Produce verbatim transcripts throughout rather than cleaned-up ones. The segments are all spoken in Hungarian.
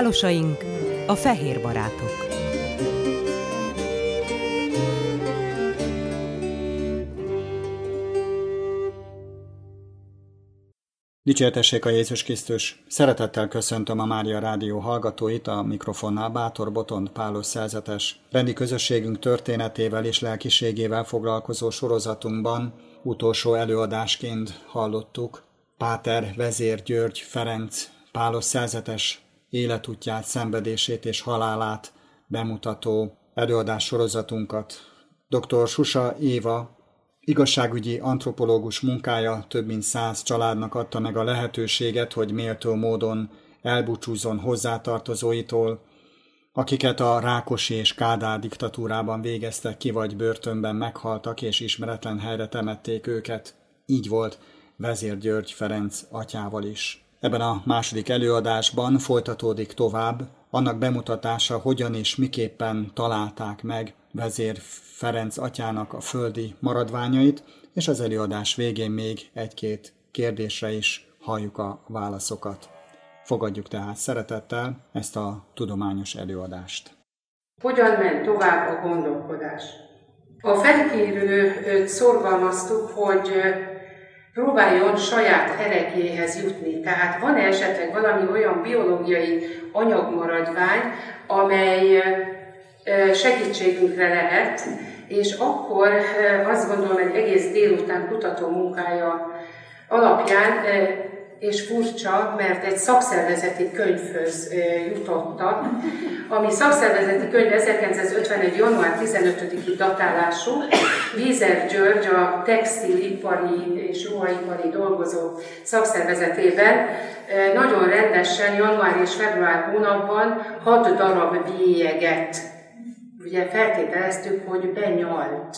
Pálosaink, a fehér barátok. Dicsértessék a Jézus Krisztus! Szeretettel köszöntöm a Mária Rádió hallgatóit, a mikrofonnál Bátor Botond Pálos szerzetes. Rendi közösségünk történetével és lelkiségével foglalkozó sorozatunkban utolsó előadásként hallottuk Páter Vezér György Ferenc Pálos szerzetes életútját, szenvedését és halálát bemutató előadás sorozatunkat. doktor Susa Éva igazságügyi antropológus munkája több mint száz családnak adta meg a lehetőséget, hogy méltó módon elbúcsúzzon hozzátartozóitól, akiket a Rákosi és Kádár diktatúrában végeztek ki, vagy börtönben meghaltak, és ismeretlen helyre temették őket. Így volt Vezér György Ferenc atyával is. Ebben a második előadásban folytatódik tovább annak bemutatása, hogyan és miképpen találták meg Vezér Ferenc atyának a földi maradványait, és az előadás végén még egy-két kérdésre is halljuk a válaszokat. Fogadjuk tehát szeretettel ezt a tudományos előadást. Hogyan ment tovább a gondolkodás? A felkérőt szorgalmaztuk, hogy próbáljon saját ereklyéhez jutni. Tehát van esetleg valami olyan biológiai anyagmaradvány, amely segítségünkre lehet, és akkor azt gondolom, egy egész délután kutató munkája alapján, és furcsa, mert egy szakszervezeti könyvhöz jutottak, ami szakszervezeti könyv ezerkilencszázötvenegy. január tizenötödiki datálású, Vezér György a textilipari és ruhaipari dolgozók szakszervezetében nagyon rendesen január és február hónapban hat darab bélyeget, ugye feltételeztük, hogy benyalt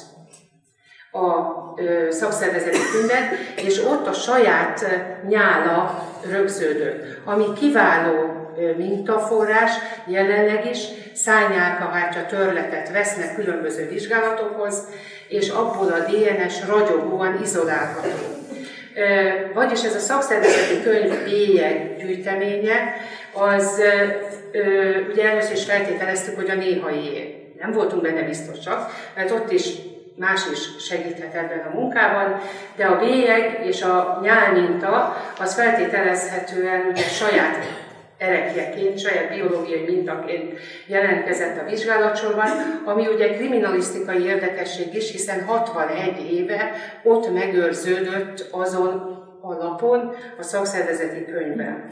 a szakszervezeti könyvet, és ott a saját nyála rögződött, ami kiváló mintaforrás, jelenleg is szárnyálkahártya törletet vesznek különböző vizsgálatokhoz, és abból a dé en es ragyogóan izolálható. Vagyis ez a szakszervezeti könyv bélyeg gyűjteménye, az ugye először is feltételeztük, hogy a néhaié. Nem voltunk benne biztosak, mert ott is más is segíthet ebben a munkában, de a bélyeg és a nyálminta az feltételezhetően ugye saját erekjeként, saját biológiai mintaként jelentkezett a vizsgálatsorban, ami ugye kriminalisztikai érdekesség is, hiszen hatvanegy éve ott megőrződött azon a lapon, a szakszervezeti könyvben.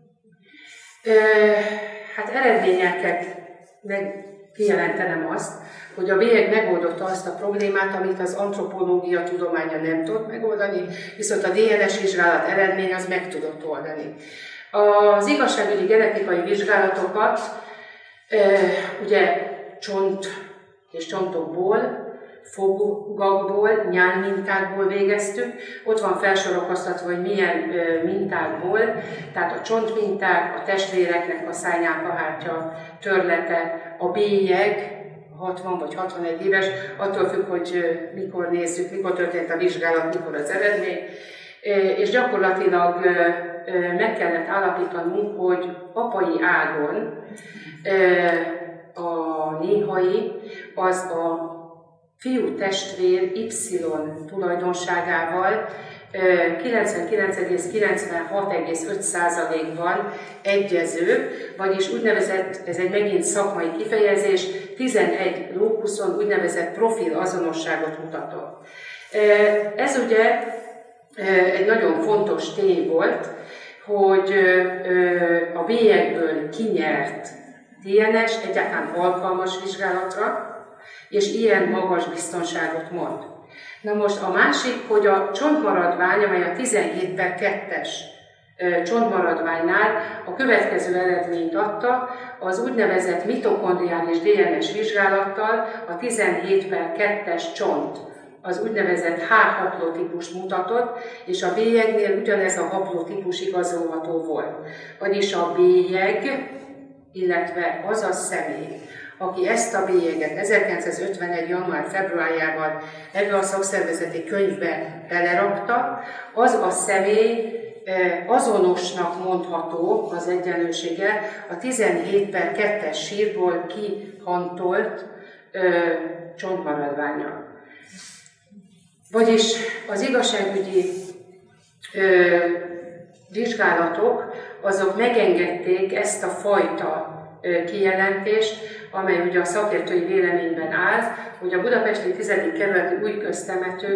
Hát eredményeket meg kijelentenem azt, hogy a bélyeg megoldotta azt a problémát, amit az antropológia tudománya nem tudott megoldani, viszont a dé en es vizsgálat eredmény az meg tudott oldani. Az igazságügyi genetikai vizsgálatokat ugye csont és csontokból, fogakból, nyálmintákból végeztük. Ott van felsorakoztatva, hogy milyen mintákból, tehát a csontminták, a testvéreknek a szárnyálkahártya törlete, a bélyeg, hatvan vagy hatvanegy éves, attól függ, hogy mikor nézzük, mikor történt a vizsgálat, mikor az eredmény, és gyakorlatilag meg kellett állapítanunk, hogy apai ágon a néhai az a fiú testvér Y tulajdonságával kilencvenkilenc egész kilencvenhat egész öt százalékban egyező, vagyis úgynevezett, ez egy megint szakmai kifejezés, tizenegy lókuszon úgynevezett profil azonosságot mutatott. Ez ugye egy nagyon fontos tény volt, hogy a bélyegből kinyert dé en es egyáltalán alkalmas vizsgálatra, és ilyen magas biztonságot mond. Na most a másik, hogy a csontmaradvány, amely a tizenhét per kettes csontmaradványnál a következő eredményt adta, az úgynevezett mitokondriális dé en es vizsgálattal a tizenhét per kettes csont, az úgynevezett H haplotípust mutatott, és a bélyegnél ugyanez a haplotípus igazolható volt. Vagyis a bélyeg, illetve az a személy, aki ezt a bélyeget ezerkilencszázötvenegy. január-februárjában ebbe a szakszervezeti könyvbe belerakta, az a személy azonosnak mondható az egyenlősége a tizenhét per kettes sírból kihantolt csontmaradvánnyal. Vagyis az igazságügyi ö, vizsgálatok azok megengedték ezt a fajta ö, kijelentést, amely ugye a szakértői véleményben áll, hogy a budapesti tizedik kerületi új köztemető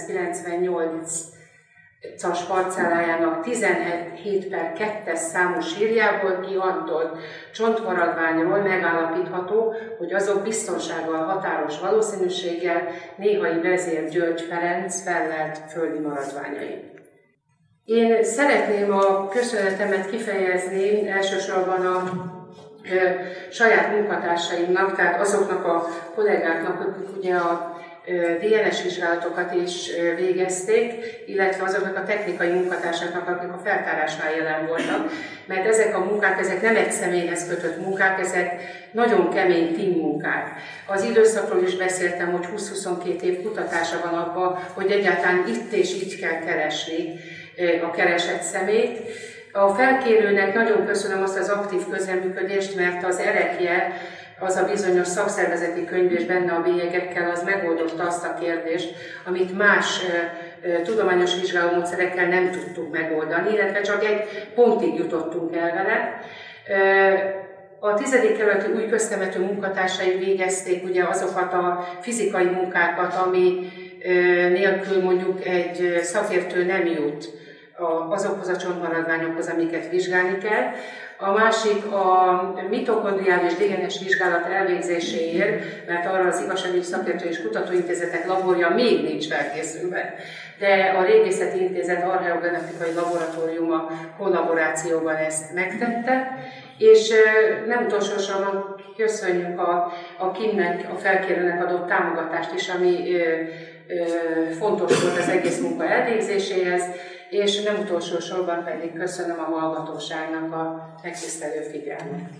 kétszázkilencvennyolcas parcellájának tizenhét per kettes számú sírjából kihantolt csontmaradványról megállapítható, hogy azok biztonsággal határos valószínűséggel Néhai Vezér György Ferenc fellelt földi maradványai. Én szeretném a köszönetemet kifejezni elsősorban a saját munkatársaimnak, tehát azoknak a kollégáknak, akik ugye a dé en es vizsgálatokat is végezték, illetve azoknak a technikai munkatársaknak, akik a feltárásnál jelen voltak, mert ezek a munkák, ezek nem egy személyhez kötött munkák, ezek nagyon kemény team munkák. Az időszakról is beszéltem, hogy húsz-huszonkettő év kutatása van abban, hogy egyáltalán itt és így kell keresni a keresett személyt. A felkérőnek nagyon köszönöm azt az aktív közreműködést, mert az erekje, az a bizonyos szakszervezeti könyv és benne a bélyegekkel, az megoldotta azt a kérdést, amit más e, e, tudományos vizsgálómódszerekkel nem tudtuk megoldani, illetve csak egy pontig jutottunk el vele. E, a tizedik kerületi új köztemető munkatársai végezték ugye azokat a fizikai munkákat, ami e, nélkül mondjuk egy szakértő nem jut azokhoz a csontmaradványokhoz, amiket vizsgálni kell. A másik a mitokondriális dé en es vizsgálat elvégzéséért, mert arra az igazságügyi szakértő és kutatóintézetek laborja még nincs felkészülve, de a Régészeti Intézet archeogenetikai laboratóriuma kollaborációban ezt megtette, és nem utolsó sorban köszönjük a, a Kimnek, a felkérőnek adott támogatást is, ami ö, ö, fontos volt az egész munka elvégzéséhez, és nem utolsó sorban pedig köszönöm a hallgatóságnak a megtisztelő figyelmet.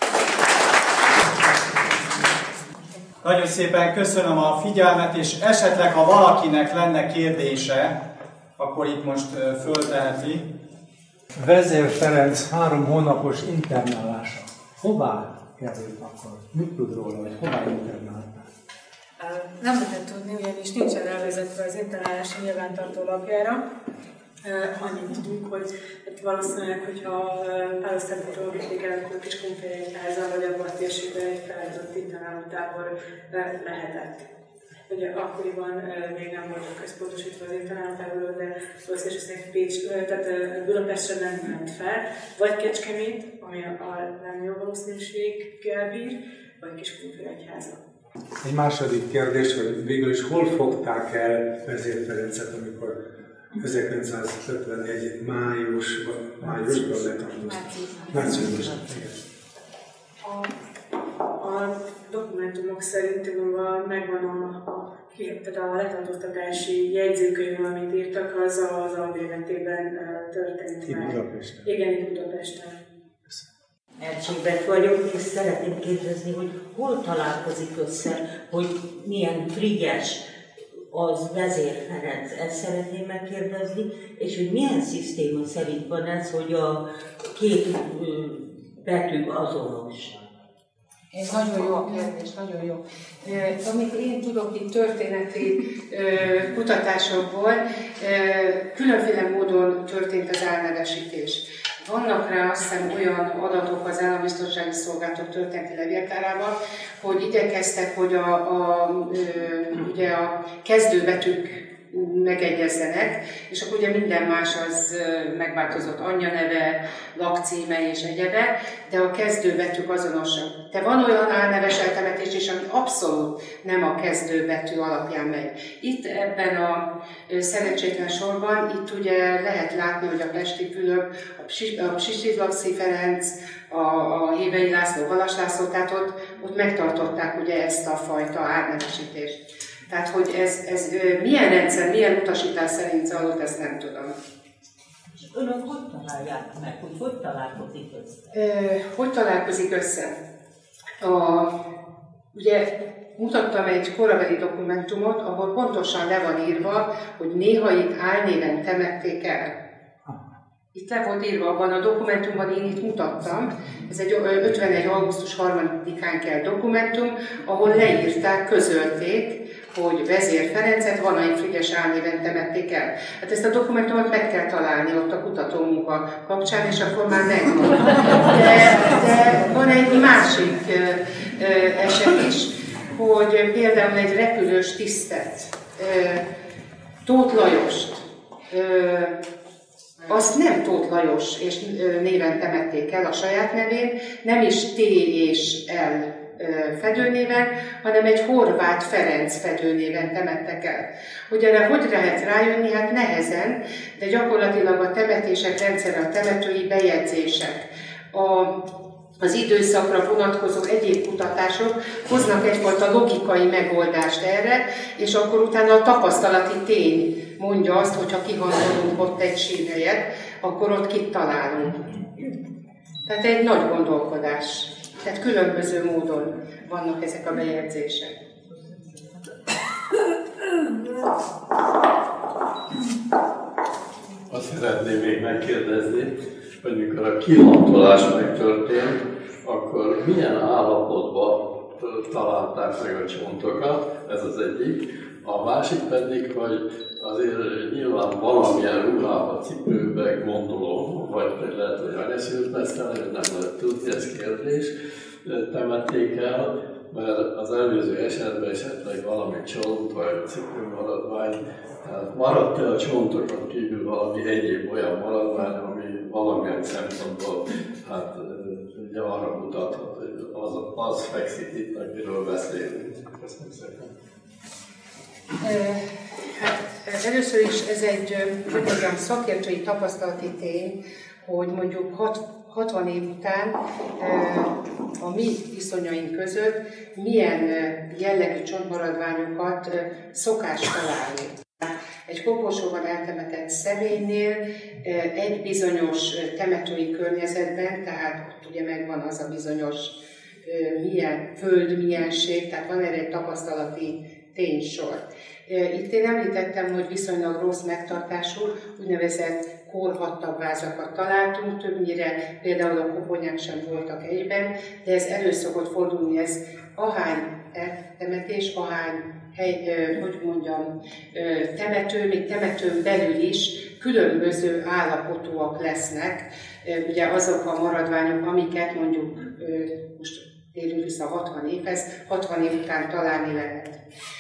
Nagyon szépen köszönöm a figyelmet, és esetleg, ha valakinek lenne kérdése, akkor itt most fölteheti. Vezér Ferenc három hónapos internálása. Hová került akkor? Mit tud róla, vagy hová internálták? Nem lehet tudni, ugyanis nincsen elvezetve az internálási nyilvántartó lapjára. Uh, annyit tudunk, hogy hát valószínűleg, hogyha Pálosztályról vitték el, akkor Kiskunfélegyházan vagy abban a térségben egy felállított internálótábor lehetett. Ugye akkoriban uh, még nem voltak központosítva az internálótáborok, de valószínűleg Pécs, uh, tehát uh, Budapestre nem ment fel, vagy Kecskemét, ami a, a legnagyobb valószínűséggel bír, vagy Kiskunfélegyházan. Egy második kérdés, hogy végül is hol fogták el Vezér Ferencet, amikor ezerkilencszázötvenegy májusban, májusban letartóztatták. Márciusban. A, a dokumentumok szerint megvan a, a, tehát a letartóztatási jegyzőkönyv, amit írtak, az az albérletében történt meg. Itt Budapesten. Igen, itt Budapesten. Erzsébet vagyok, és szeretném kérdezni, hogy hol találkozik össze, hogy milyen frigyes az Vezér Ferenc, ezt szeretném megkérdezni, és hogy milyen szisztéma szerint van ez, hogy a két betű azonos? Ez nagyon jó a kérdés, nagyon jó. Amit én tudok itt történeti kutatásokból, különféle módon történt az álnevesítés. Vannak rá azt hiszem olyan adatok az Állambiztonsági Szolgálatok történeti levéltárában, hogy igyekeztek, hogy a, a, ugye a kezdőbetűk megegyezzenek, és akkor ugye minden más az megváltozott, anyjaneve, lakcíme és egyebe, de a kezdőbetűk azonosak. De van olyan álneves eltemetés is, ami abszolút nem a kezdőbetű alapján megy. Itt ebben a szerencsétlen sorban, itt ugye lehet látni, hogy a Pesti Fülöp, a Psisizlaxi Ferenc, a, a Hévei László, Valas László, tehát ott, ott megtartották ugye ezt a fajta álnevesítést. Tehát, hogy ez, ez milyen rendszer, milyen utasítás szerint zajlott, ezt nem tudom. És önök hogy találják meg, hogy hogy találkozik össze? E, hogy találkozik össze? A, ugye mutattam egy korabeli dokumentumot, ahol pontosan le van írva, hogy Néhait álnéven temették el. itt le volt írva abban a dokumentumban, én itt mutattam, ez egy ötvenegy. augusztus harmadikán kelt dokumentum, ahol leírták, közölték, hogy Vezér Ferencet Vanai Frigyes álnéven temették el. Hát ezt a dokumentumot meg kell találni ott a kutatómunka kapcsán, és akkor már megvan. De, de van egy másik ö, ö, eset is, hogy például egy repülős tisztet, ö, Tóth Lajost, ö, azt nem Tóth Lajos és néven temették el a saját nevén, nem is T és L fedőnéven, hanem egy Horváth Ferenc fedőnéven temettek el. Hogy erre hogy lehet rájönni? Hát nehezen, de gyakorlatilag a temetések rendszere, a temetői bejegyzések, a, az időszakra vonatkozó egyéb kutatások hoznak egyfajta logikai megoldást erre, és akkor utána a tapasztalati tény mondja azt, hogyha kihangolunk ott egy sírhelyet, akkor ott kit találunk. Tehát egy nagy gondolkodás. Tehát különböző módon vannak ezek a bejegyzések. Azt szeretném még megkérdezni, hogy mikor a kihantolás megtörtént, akkor milyen állapotban találták meg a csontokat, ez az egyik. A másik pedig, hogy azért nyilván valamilyen ruhába, cipőbe gondolom, vagy lehet, hogy anyaszült mesztelen, nem lehet tudni, ez kérdés, temették el, mert az előző esetben esetleg valami csont vagy cipőmaradvány, tehát maradt-e a csontokon kívül valami egyéb olyan maradvány, ami valamilyen szempontból hát, ugye arra mutathat, hogy az, az fekszik itt, amiről beszélünk. Köszönöm szépen. Hát először is ez egy, hogy mondjam, szakértői tapasztalati tény, hogy mondjuk hatvan év után a mi viszonyaink között milyen jellegű csontmaradványokat szokás találni. Egy koporsóban eltemetett személynél egy bizonyos temetői környezetben, tehát ott ugye megvan az a bizonyos milyen föld, milyenség, tehát van erre egy tapasztalati ténysor. Itt én említettem, hogy viszonylag rossz megtartású, úgynevezett korhattabb vázakat találtunk, többnyire például a koponyák sem voltak egyben, de ez elő szokott fordulni, ez ahány temetés, ahány hely, hogy mondjam, temető, még temetőn belül is különböző állapotúak lesznek. Ugye azok a maradványok, amiket mondjuk, most térjünk vissza hatvan évhez, hatvan év után találni lehet.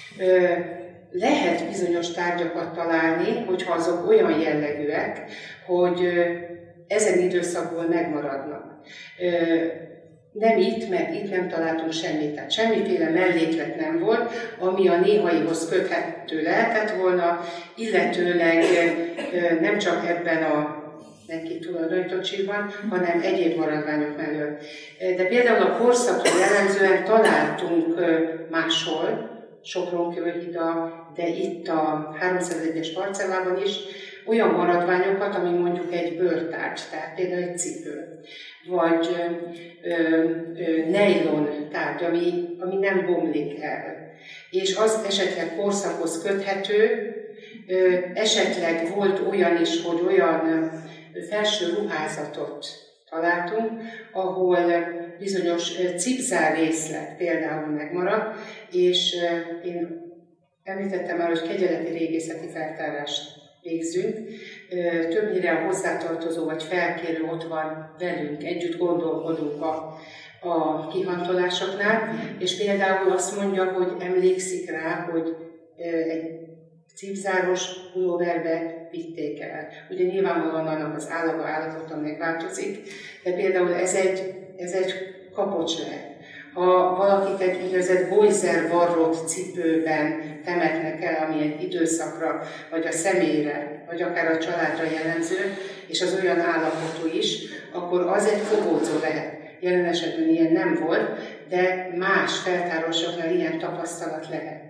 Lehet bizonyos tárgyakat találni, hogyha azok olyan jellegűek, hogy ezen időszakból megmaradnak. Nem itt, mert itt nem találtunk semmit, tehát semmiféle melléklet nem volt, ami a néhaihoz köthető lehetett volna, illetőleg nem csak ebben a neki tulajdonítottságban, hanem egyéb maradványok mellett. De például a korszakra jellemzően találtunk máshol, Sopron-Kőhida, de itt a háromszázegyes parcellában is olyan maradványokat, ami mondjuk egy bőrtárgy, tehát például egy cipő, vagy ö, ö, nejlon tárgy, ami, ami nem bomlik el. És az esetleg korszakhoz köthető, ö, esetleg volt olyan is, hogy olyan felső ruházatot találtunk, ahol bizonyos cipzár részlet például megmaradt, és én említettem már, hogy kegyeleti régészeti feltárást végzünk. Többnyire a hozzátartozó vagy felkérő ott van velünk, együtt gondolkodunk a, a kihantolásoknál, és például azt mondja, hogy emlékszik rá, hogy egy cipzáros pulóverbe vitték el. Ugye nyilvánvalóan annak az állaga állapota megváltozik, de például ez egy, ez egy kapocs lehet. Ha valakit egy úgynevezett Boyser varrott cipőben temetnek el, ami egy időszakra, vagy a személyre, vagy akár a családra jellemző, és az olyan állapotú is, akkor az egy fogódzó lehet. Jelen esetben ilyen nem volt, de más feltárásoknál ilyen tapasztalat lehet.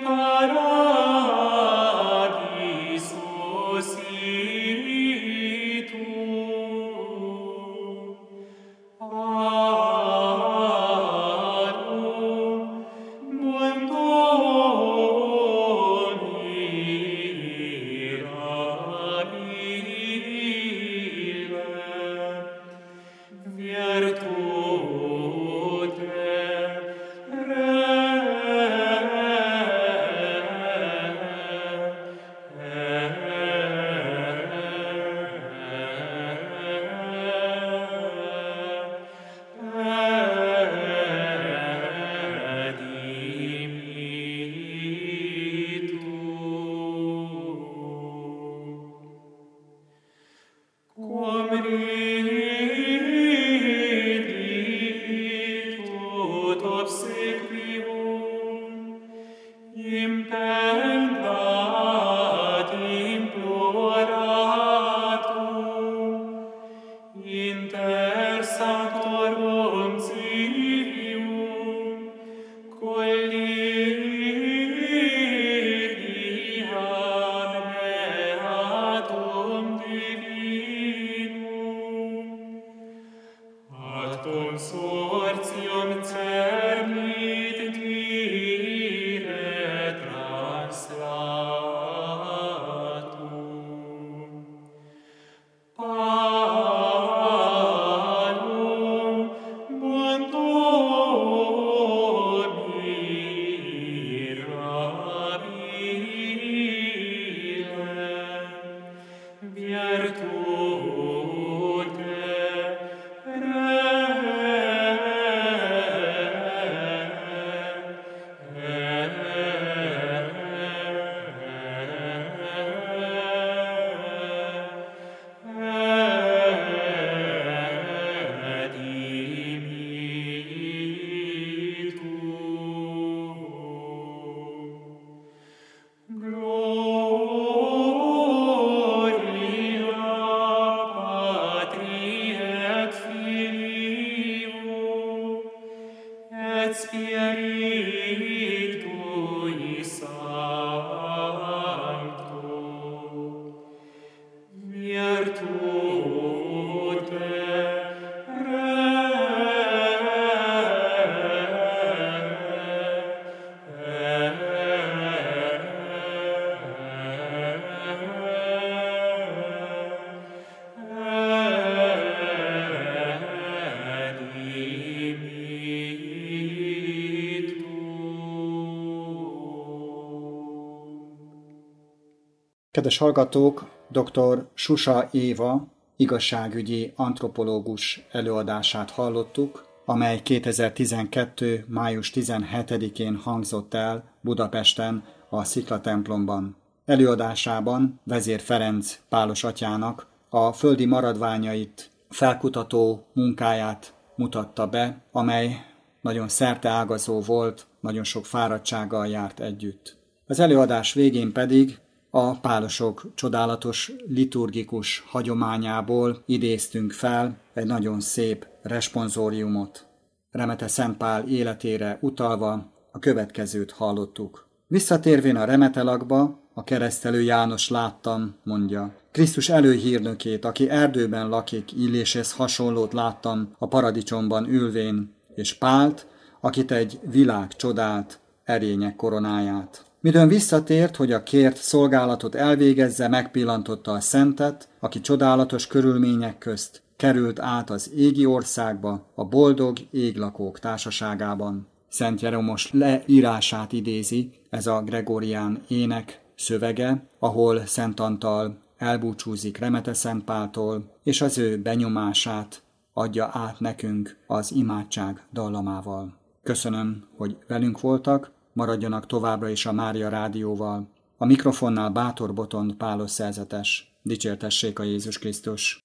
Kedves hallgatók, dr. Susa Éva igazságügyi antropológus előadását hallottuk, amely kétezer-tizenkettő. május tizenhetedikén hangzott el Budapesten a Sziklatemplomban. Előadásában Vezér Ferenc pálos atyának a földi maradványait felkutató munkáját mutatta be, amely nagyon szerteágazó volt, nagyon sok fáradtsággal járt együtt. Az előadás végén pedig a pálosok csodálatos liturgikus hagyományából idéztünk fel egy nagyon szép responsoriumot. Remete Szent Pál életére utalva a következőt hallottuk. Visszatérvén a remetelakba, a keresztelő János láttam, mondja. Krisztus előhírnökét, aki erdőben lakik, illéshez hasonlót láttam a paradicsomban ülvén, és Pált, akit egy világ csodált, erények koronáját. Midőn visszatért, hogy a kért szolgálatot elvégezze, megpillantotta a szentet, aki csodálatos körülmények közt került át az égi országba, a boldog églakók társaságában. Szent Jeromos leírását idézi, ez a gregorián ének szövege, ahol Szent Antal elbúcsúzik Remete Szent Páltól, és az ő benyomását adja át nekünk az imádság dallamával. Köszönöm, hogy velünk voltak, maradjanak továbbra is a Mária Rádióval. A mikrofonnál Bátor Botond Pálos szerzetes. Dicsértessék a Jézus Krisztus!